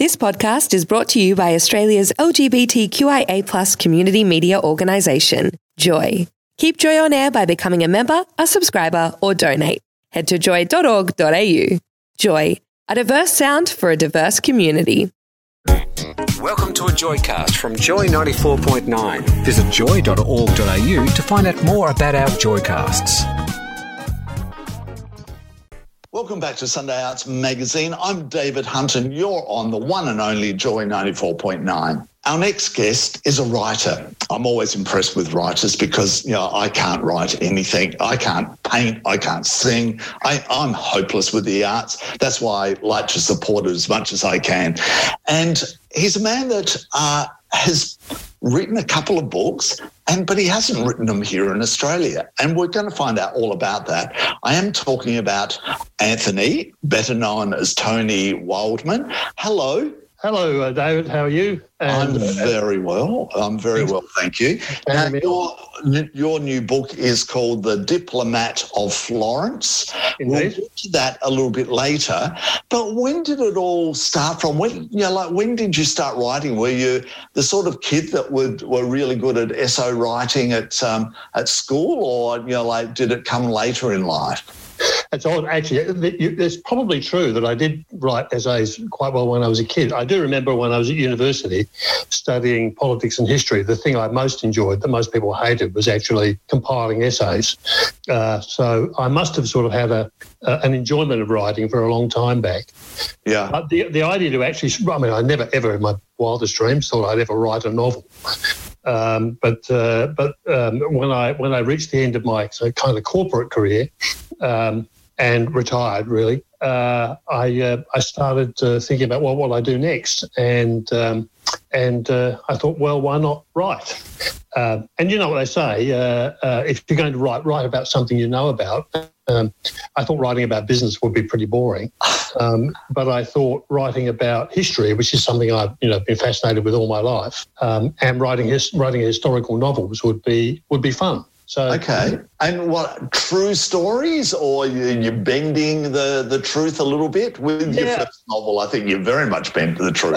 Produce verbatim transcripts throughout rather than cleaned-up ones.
This podcast is brought to you by Australia's L G B T Q I A plus community media organisation, Joy. Keep Joy on air by becoming a member, a subscriber, or donate. Head to joy dot org dot a u. Joy, a diverse sound for a diverse community. Welcome to a Joycast from Joy ninety-four point nine. Visit joy dot org dot a u to find out more about our Joycasts. Welcome back to Sunday Arts Magazine. I'm David Hunt and you're on the one and only Joy ninety-four point nine. Our next guest is a writer. I'm always impressed with writers because, you know, I can't write anything. I can't paint. I can't sing. I, I'm hopeless with the arts. That's why I like to support it as much as I can. And he's a man that uh, has written a couple of books, and but he hasn't written them here in Australia. And we're going to find out all about that. I am talking about Anthony, better known as Tony Wildman. Hello. Hello, uh, David. How are you? And, I'm very well. I'm very well, thank you. Now, your, your new book is called The Diplomat of Florence. Indeed. We'll get to that a little bit later. But when did it all start from? When, you know, like, when did you start writing? Were you the sort of kid that would were really good at essay writing at um, at school, or, you know, like, did it come later in life? It's odd, actually. It's probably true that I did write essays quite well when I was a kid. I do remember when I was at university studying politics and history, the thing I most enjoyed, that most people hated, was actually compiling essays. Uh, so I must have sort of had a uh, an enjoyment of writing for a long time back. Yeah. But the, the idea to actually, I mean, I never ever in my wildest dreams thought I'd ever write a novel. Um, but uh, but um, when I when I reached the end of my so kind of corporate career um, and retired, really, uh, I uh, I started uh, thinking about, well, what will I do next? And um, and uh, I thought, well, why not write? Uh, and you know what they say, uh, uh, if you're going to write, write about something you know about. Um, I thought writing about business would be pretty boring, um, but I thought writing about history, which is something I've you know been fascinated with all my life, um, and writing his, writing historical novels would be would be fun. So, okay. And what, true stories, or you, you're bending the, the truth a little bit? With your Yeah. first novel, I think you very much bent the truth.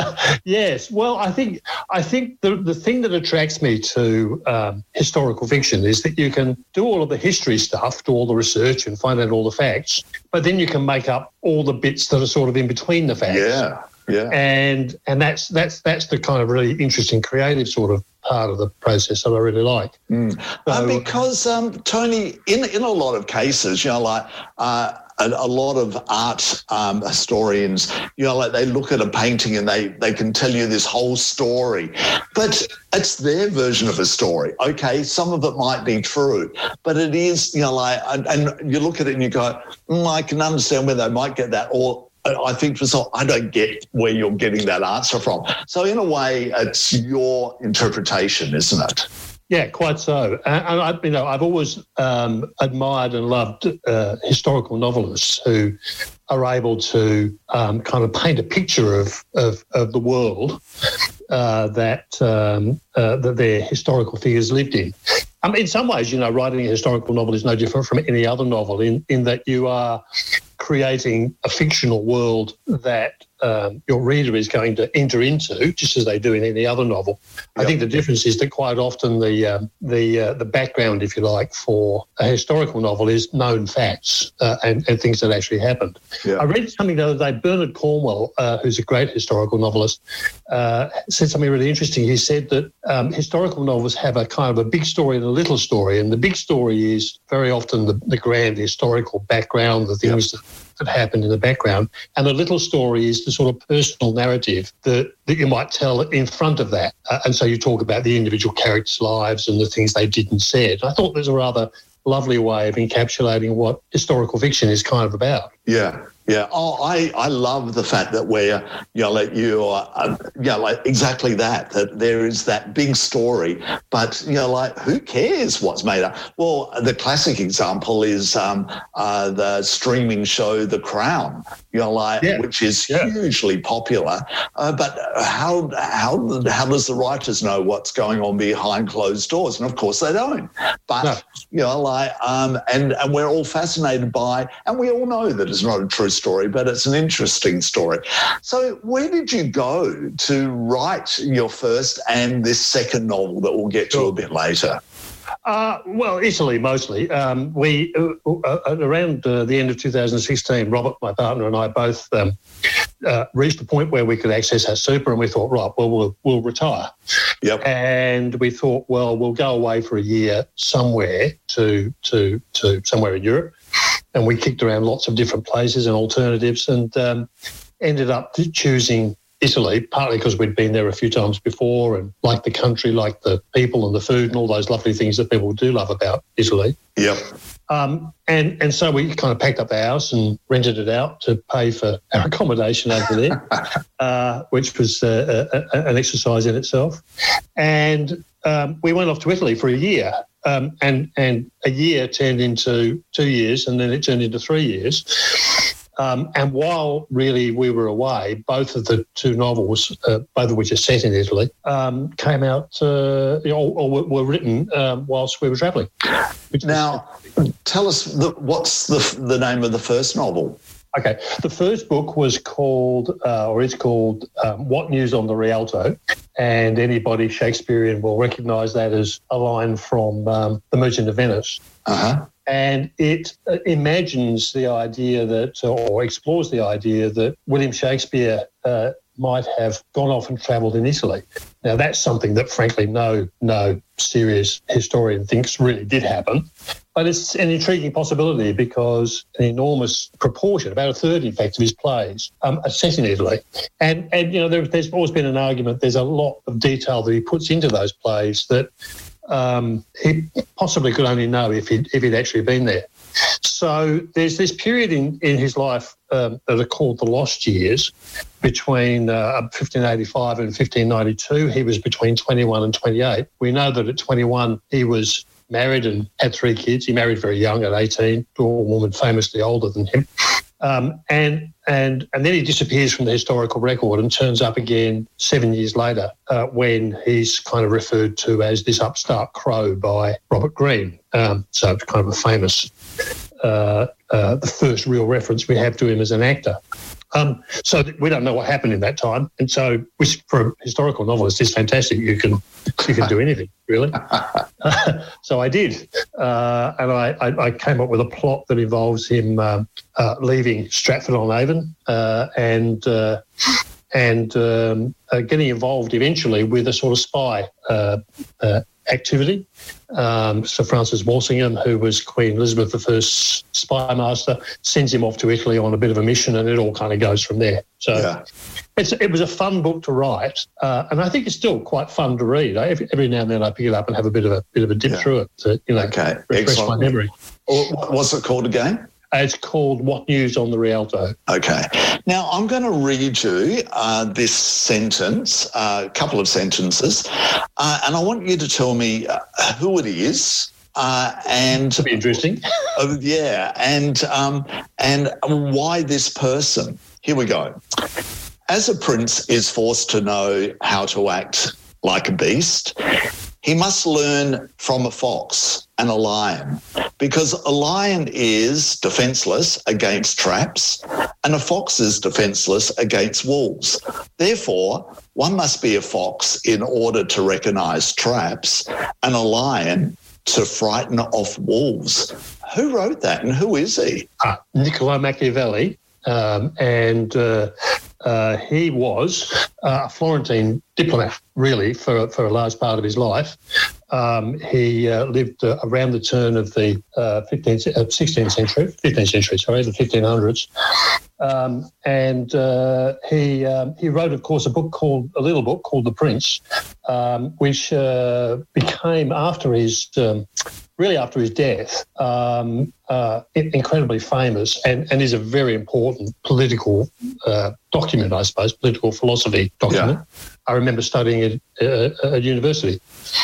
Yes. Well, I think I think the, the thing that attracts me to um, historical fiction is that you can do all of the history stuff, do all the research and find out all the facts, but then you can make up all the bits that are sort of in between the facts. Yeah, yeah. And and that's that's that's the kind of really interesting creative sort of part of the process that I really like. Mm. So, uh, because, um, Tony, in in a lot of cases, you know, like uh, a, a lot of art um, historians, you know, like they look at a painting and they, they can tell you this whole story, but it's their version of a story. Okay, some of it might be true, but it is, you know, like, and, and you look at it and you go, mm, I can understand where they might get that, or I think for some, I don't get where you're getting that answer from. So in a way, it's your interpretation, isn't it? Yeah, quite so. And, and I, you know, I've always um, admired and loved uh, historical novelists who are able to um, kind of paint a picture of of, of the world uh, that um, uh, that their historical figures lived in. I mean, in some ways, you know, writing a historical novel is no different from any other novel in, in that you are creating a fictional world that um, your reader is going to enter into, just as they do in any other novel. Yep. I think the difference is that quite often the um, the uh, the background, if you like, for a historical novel is known facts uh, and, and things that actually happened. Yeah. I read something the other day. Bernard Cornwell, uh, who's a great historical novelist, uh, said something really interesting. He said that um, historical novels have a kind of a big story and a little story, and the big story is very often the, the grand historical background, the things yep. that that happened in the background, and the little story is the sort of personal narrative that, that you might tell in front of that. Uh, and so you talk about the individual characters' lives and the things they did and said. I thought there's a rather lovely way of encapsulating what historical fiction is kind of about. Yeah. Yeah. Oh, I, I love the fact that we're, you know, like you are, uh, you know, like exactly that, that there is that big story, but, you know, like who cares what's made up? Well, the classic example is um, uh, the streaming show The Crown, you know, like, yeah. which is yeah. hugely popular. Uh, but how, how, how does the writers know what's going on behind closed doors? And of course they don't. But, no. you know, like, um, and, and we're all fascinated by, and we all know that it's not a true ordinary story, but it's an interesting story. So where did you go to write your first and this second novel that we'll get to a bit later? Uh, well, Italy mostly. Um, we uh, uh, around uh, the end of two thousand sixteen, Robert, my partner, and I both um, uh, reached a point where we could access our super, and we thought, right, well, we'll, we'll retire. Yep. And we thought, well, we'll go away for a year somewhere to to to somewhere in Europe, and we kicked around lots of different places and alternatives, and um, ended up choosing Italy, partly because we'd been there a few times before and liked the country, liked the people and the food and all those lovely things that people do love about Italy. Yep. Um, and, and so we kind of packed up the house and rented it out to pay for our accommodation over there, uh, which was uh, a, a, an exercise in itself. And um, we went off to Italy for a year. Um, and, and a year turned into two years and then it turned into three years. Um, and while really we were away, both of the two novels, uh, both of which are set in Italy, um, came out uh, or, or were, were written um, whilst we were travelling. Now, was, tell us the, what's the the name of the first novel? Okay, the first book was called, uh, or is called, um, What News on the Rialto, and anybody Shakespearean will recognise that as a line from um, The Merchant of Venice. Uh-huh. And it uh, imagines the idea that, or explores the idea that William Shakespeare uh, might have gone off and travelled in Italy. Now, that's something that, frankly, no no serious historian thinks really did happen. But it's an intriguing possibility because an enormous proportion, about a third, in fact, of his plays um, are set in Italy. And, and you know, there, there's always been an argument, there's a lot of detail that he puts into those plays that Um, he possibly could only know if he'd, if he'd actually been there. So there's this period in, in his life um, that are called the lost years between uh, fifteen eighty-five and fifteen ninety-two. He was between twenty-one and twenty-eight. We know that at twenty-one he was married and had three kids. He married very young at eighteen to a woman famously older than him. Um, and and and then he disappears from the historical record and turns up again seven years later uh, when he's kind of referred to as this upstart crow by Robert Greene. Um, so it's kind of a famous, uh, uh, the first real reference we have to him as an actor. Um, so we don't know what happened in that time, and so which for a historical novelist is fantastic. You can you can do anything really. Uh, so I did, uh, and I, I, I came up with a plot that involves him uh, uh, leaving Stratford-on-Avon uh, and uh, and um, uh, getting involved eventually with a sort of spy uh, uh, activity. Um, Sir Francis Walsingham, who was Queen Elizabeth the First's spy master, sends him off to Italy on a bit of a mission, and it all kind of goes from there. So yeah. it's, it was a fun book to write, uh, and I think it's still quite fun to read. I, every, every now and then I pick it up and have a bit of a bit of a dip yeah. through it to, you know, okay. refresh Excellent. my memory. What's it called again? It's called What News on the Rialto. Okay. Now, I'm going to read you uh, this sentence, uh, a couple of sentences, uh, and I want you to tell me uh, who it is. Uh, and That'd be interesting. uh, yeah, and um, and why this person. Here we go. As a prince is forced to know how to act like a beast, he must learn from a fox and a lion, because a lion is defenceless against traps and a fox is defenceless against wolves. Therefore, one must be a fox in order to recognise traps and a lion to frighten off wolves. Who wrote that and who is he? Ah, Niccolo Machiavelli, um, and uh, uh, he was a Florentine diplomat, really, for, for a large part of his life. Um, he uh, lived uh, around the turn of the uh, fifteenth, uh, sixteenth century, fifteenth century, sorry, the fifteen hundreds. Um, and uh, he um, he wrote, of course, a book called, a little book called The Prince, um, which uh, became, after his, um, really after his death, um, uh, incredibly famous and, and is a very important political uh, document, I suppose, political philosophy document. Yeah. I remember studying it uh, at university.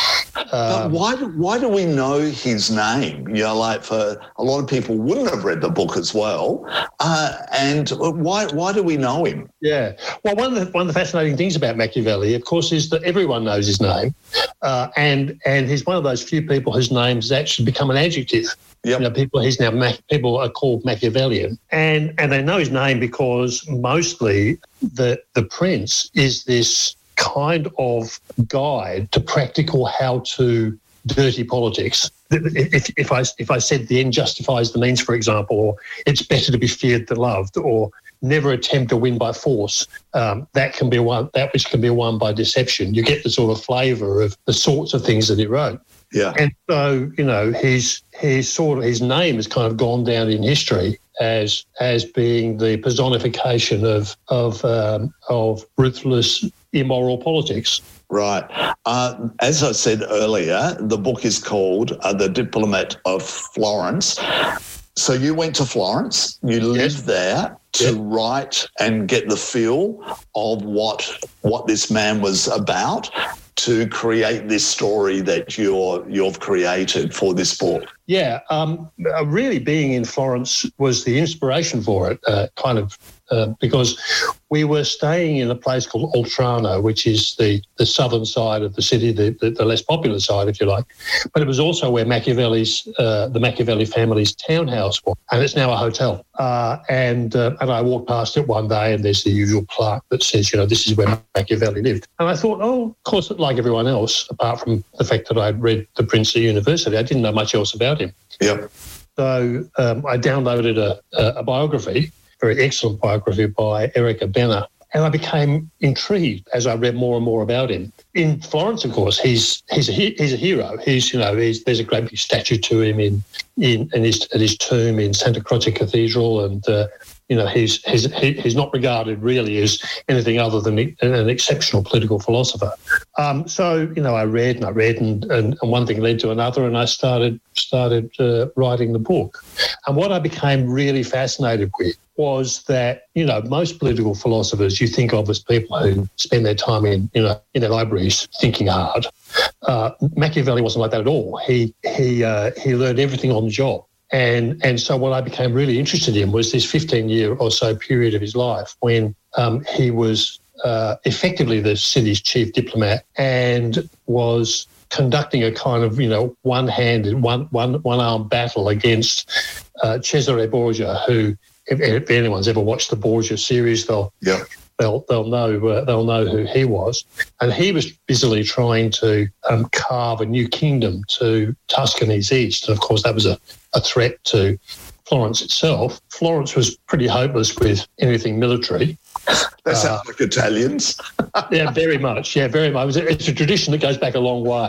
But why do, why do we know his name? You know, like for a lot of people wouldn't have read the book as well. Uh, and why why do we know him? Yeah. Well, one of the one of the fascinating things about Machiavelli, of course, is that everyone knows his name, uh, and and he's one of those few people whose name has actually become an adjective. Yep. You know, people he's now people are called Machiavellian, and and they know his name because mostly the the prince is this kind of guide to practical how to dirty politics. If if I if I said the end justifies the means, for example, or it's better to be feared than loved, or never attempt to win by force, um, that can be one that which can be won by deception. You get the sort of flavour of the sorts of things that he wrote. Yeah. And so, you know, his his sort of his name has kind of gone down in history as as being the personification of of um, of ruthless, immoral politics. Right. Uh, as I said earlier, the book is called uh, The Diplomat of Florence. So you went to Florence, you lived Yes. there to Yep. write and get the feel of what what this man was about, to create this story that you're you've created for this book. Yeah, um, uh, really being in Florence was the inspiration for it, uh, kind of, uh, because we were staying in a place called Oltrarno, which is the, the southern side of the city, the, the, the less popular side, if you like. But it was also where Machiavelli's, uh, the Machiavelli family's townhouse was, and it's now a hotel. Uh, and uh, and I walked past it one day, and there's the usual plaque that says, you know, this is where Machiavelli lived. And I thought, oh, of course, like everyone else, apart from the fact that I'd read The Prince at university, I didn't know much else about him. Yep. So um, I downloaded a, a, a biography, very excellent biography by Erica Benner, and I became intrigued as I read more and more about him. In Florence, of course, he's he's a he's a hero. He's you know he's, there's a great big statue to him in in, in his at his tomb in Santa Croce Cathedral, and uh, you know he's he's he's not regarded really as anything other than an exceptional political philosopher. Um, so you know I read and I read, and, and, and one thing led to another, and I started started uh, writing the book. And what I became really fascinated with was that, you know, most political philosophers you think of as people who spend their time in, you know, in their libraries thinking hard. Uh, Machiavelli wasn't like that at all. He he uh, he learned everything on the job. And and so what I became really interested in was this fifteen-year or so period of his life when um, he was uh, effectively the city's chief diplomat and was conducting a kind of, you know, one-handed, one, one, one-arm battle against uh, Cesare Borgia, who, If, if anyone's ever watched the Borgia series, they'll yeah. they'll they'll know uh, they'll know who he was, and he was busily trying to um, carve a new kingdom to Tuscany's east, and of course that was a, a threat to Florence itself. Florence was pretty hopeless with anything military. They sound uh, like Italians. Yeah, very much. Yeah, very much. It's a tradition that goes back a long way.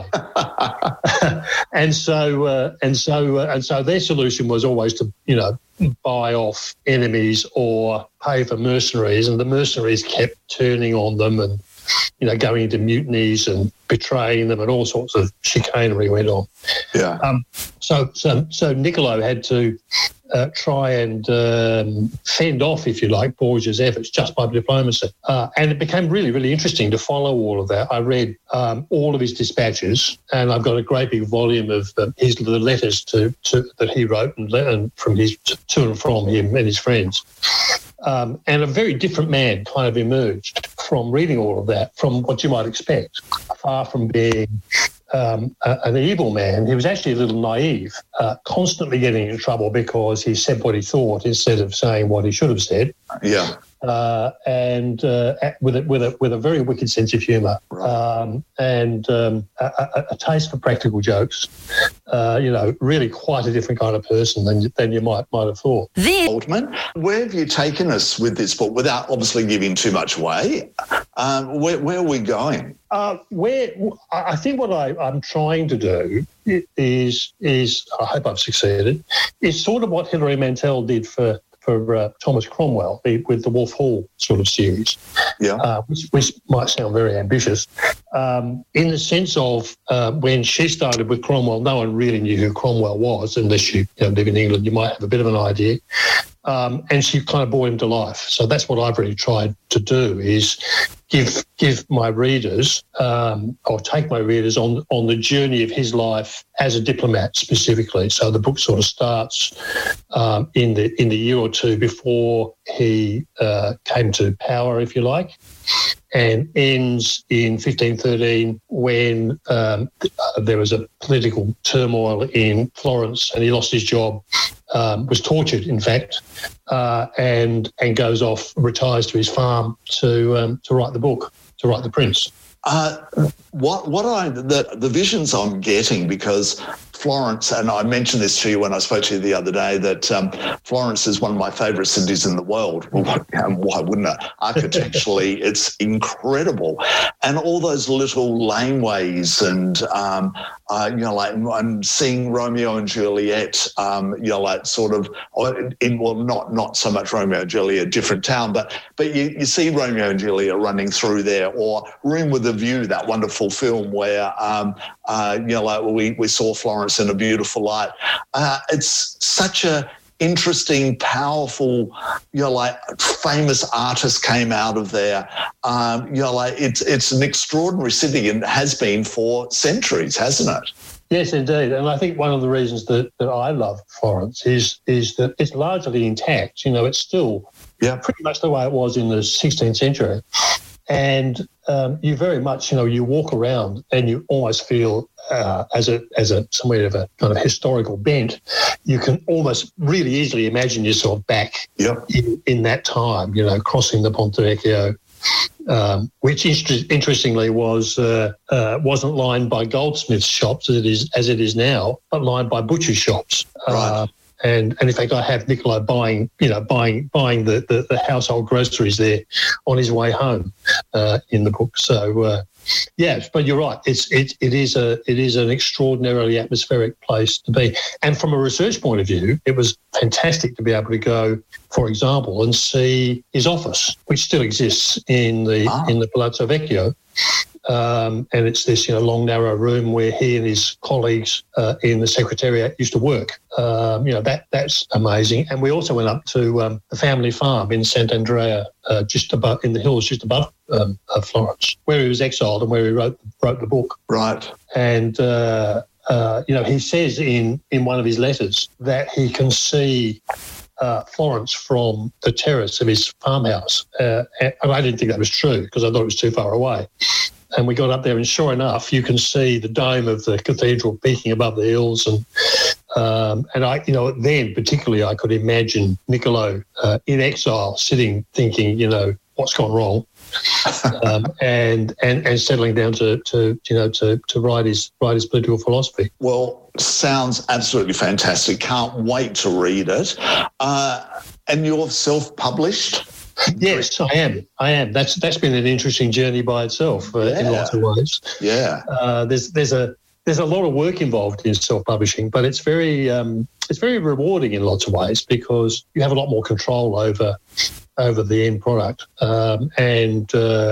and so, uh, and so, uh, and so, their solution was always to, you know, buy off enemies or pay for mercenaries, and the mercenaries kept turning on them and, you know, going into mutinies and betraying them, and all sorts of chicanery went on. Yeah. Um, so, so, so Niccolo had to uh, try and um, fend off, if you like, Borgia's efforts just by diplomacy, uh, and it became really, really interesting to follow all of that. I read um, all of his dispatches, and I've got a great big volume of uh, his the letters to, to that he wrote and, and from his to and from him and his friends. Um, and a very different man kind of emerged from reading all of that, from what you might expect. Far from being um, a, an evil man, he was actually a little naive, uh, constantly getting in trouble because he said what he thought instead of saying what he should have said. Yeah. Uh, and uh, with a, with a with a very wicked sense of humour, right. um, and um, a, a, a taste for practical jokes. Uh, you know, really quite a different kind of person than than you might might have thought. Altman, where have you taken us with this book, without obviously giving too much away? Um, where, where are we going? Uh, where I think what I, I'm trying to do is is I hope I've succeeded. Is sort of what Hilary Mantel did for. for uh, Thomas Cromwell with the Wolf Hall sort of series, yeah, uh, which, which might sound very ambitious, um, in the sense of uh, when she started with Cromwell, no one really knew who Cromwell was, unless you, you know, live in England, you might have a bit of an idea. Um, and she kind of brought him to life. So that's what I've really tried to do, is give give my readers um, or take my readers on on the journey of his life as a diplomat specifically. So the book sort of starts um, in the in the year or two before he uh, came to power, if you like, and ends in fifteen thirteen when um, there was a political turmoil in Florence and he lost his job, um, was tortured, in fact, uh, and and goes off, retires to his farm to um, to write the book, to write The Prince. Uh, what what I the the visions I'm getting, because Florence, and I mentioned this to you when I spoke to you the other day, that um, Florence is one of my favourite cities in the world. Well, why wouldn't it? Architecturally, it's incredible, and all those little laneways, and um, uh, you know, like I'm seeing Romeo and Juliet, um, you know, like sort of in well, not not so much Romeo and Juliet, different town, but but you, you see Romeo and Juliet running through there, or Room with a View, that wonderful film where um, uh, you know, like we we saw Florence in a beautiful light. Uh, it's such a interesting, powerful, you know, like famous artist came out of there. Um, you know, like it's it's an extraordinary city and has been for centuries, hasn't it? Yes, indeed. And I think one of the reasons that, that I love Florence is is that it's largely intact. You know, it's still yeah. pretty much the way it was in the sixteenth century. And um, you very much, you know, you walk around and you almost feel uh, as a as a somewhat of a kind of historical bent. You can almost really easily imagine yourself back yep. in, in that time, you know, crossing the Ponte Vecchio, um, which inter- interestingly was uh, uh, wasn't lined by goldsmiths' shops as it is as it is now, but lined by butcher shops. Right. Uh, And, and in fact, I have Niccolo buying, you know, buying buying the, the, the household groceries there on his way home uh, in the book. So, uh, yes, but you're right. It's it it is a it is an extraordinarily atmospheric place to be. And from a research point of view, it was fantastic to be able to go, for example, and see his office, which still exists in the ah. in the Palazzo Vecchio. Um, and it's this, you know, long, narrow room where he and his colleagues uh, in the Secretariat used to work. Um, you know, that that's amazing. And we also went up to um, the family farm in Sant'Andrea, uh, just above in the hills, just above um, uh, Florence, where he was exiled and where he wrote wrote the book. Right. And uh, uh, you know, he says in in one of his letters that he can see Uh, Florence from the terrace of his farmhouse. Uh, and I didn't think that was true because I thought it was too far away. And we got up there and sure enough, you can see the dome of the cathedral peaking above the hills. And um, and I, you know, then particularly I could imagine Niccolo uh, in exile sitting thinking, you know, what's gone wrong? um, and, and and settling down to, to you know to to write his write his political philosophy. Well, sounds absolutely fantastic. Can't wait to read it. Uh, and you're self-published? Yes, I am. I am. That's that's been an interesting journey by itself uh, yeah. in lots of ways. Yeah. Uh, there's there's a there's a lot of work involved in self-publishing, but it's very um, it's very rewarding in lots of ways because you have a lot more control over. over the end product. Um, and uh,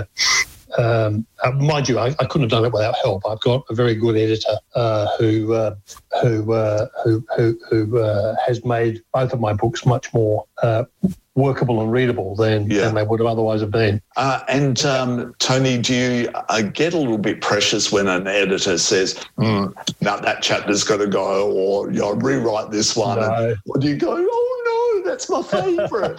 um, uh, mind you, I, I couldn't have done it without help. I've got a very good editor uh, who uh, who uh, who who, who uh, has made both of my books much more uh, workable and readable than, yeah. than they would have otherwise have been. Uh, and um, Tony, do you uh, get a little bit precious when an editor says, mm, "Now that chapter's got to go," or you know, rewrite this one? No. And, or do you go, "Oh no, that's my favourite"?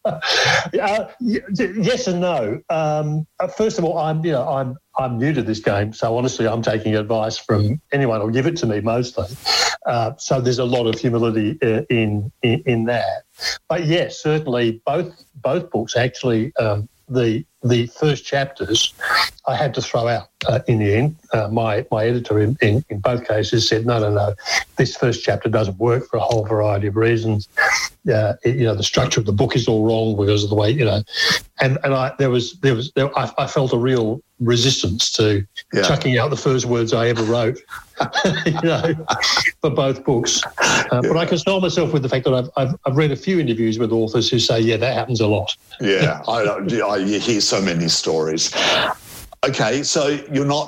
uh, yes and no. Um, first of all, I'm you know I'm I'm new to this game, so honestly, I'm taking advice from anyone who'll give it to me mostly. Uh, so there's a lot of humility uh, in, in in that. But yes, certainly both both books actually um, the the first chapters I had to throw out uh, in the end. Uh, my my editor in, in, in both cases said, no, no, no, this first chapter doesn't work for a whole variety of reasons. Uh, it, you know, the structure of the book is all wrong because of the way, you know, and and I there was there was there, I, I felt a real resistance to yeah. chucking out the first words I ever wrote, you know, for both books. Uh, yeah. But I console myself with the fact that I've, I've I've read a few interviews with authors who say, yeah, that happens a lot. Yeah, I, I you hear so many stories. Okay, so you're not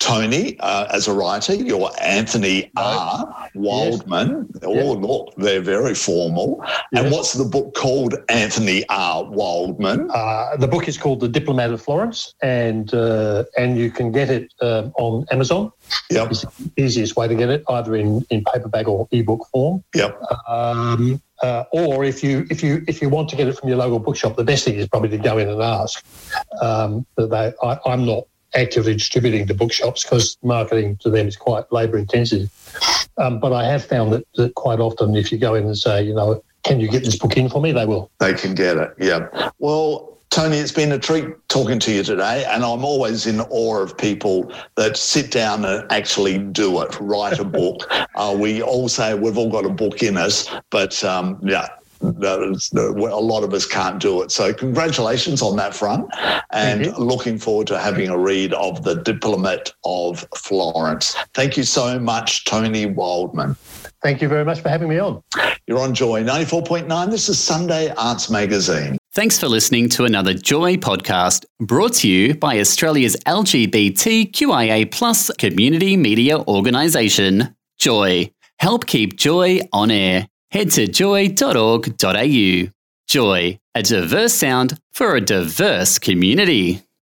Tony, uh, as a writer, you're Anthony R. Waldman. Yes. Oh, yeah. Look, they're very formal. Yes. And what's the book called, Anthony R. Waldman? Uh, the book is called The Diplomat of Florence, and uh, and you can get it uh, on Amazon. Yep. It's the easiest way to get it, either in, in paperback or ebook form. Yep. Um, uh, or if you if you if you want to get it from your local bookshop, the best thing is probably to go in and ask. Um, they, I, I'm not actively distributing to bookshops because marketing to them is quite labour intensive. Um, but I have found that, that quite often, if you go in and say, you know, can you get this book in for me, they will. They can get it. Yeah. Well, Tony, it's been a treat talking to you today, and I'm always in awe of people that sit down and actually do it, write a book. Uh, we all say we've all got a book in us, but um, yeah, a lot of us can't do it. So congratulations on that front, and looking forward to having a read of The Diplomat of Florence. Thank you so much, Tony Waldman. Thank you very much for having me on. You're on Joy ninety-four point nine. This is Sunday Arts Magazine. Thanks for listening to another Joy podcast brought to you by Australia's L G B T Q I A plus community media organisation, Joy. Help keep Joy on air. Head to joy dot org dot a u. Joy, a diverse sound for a diverse community.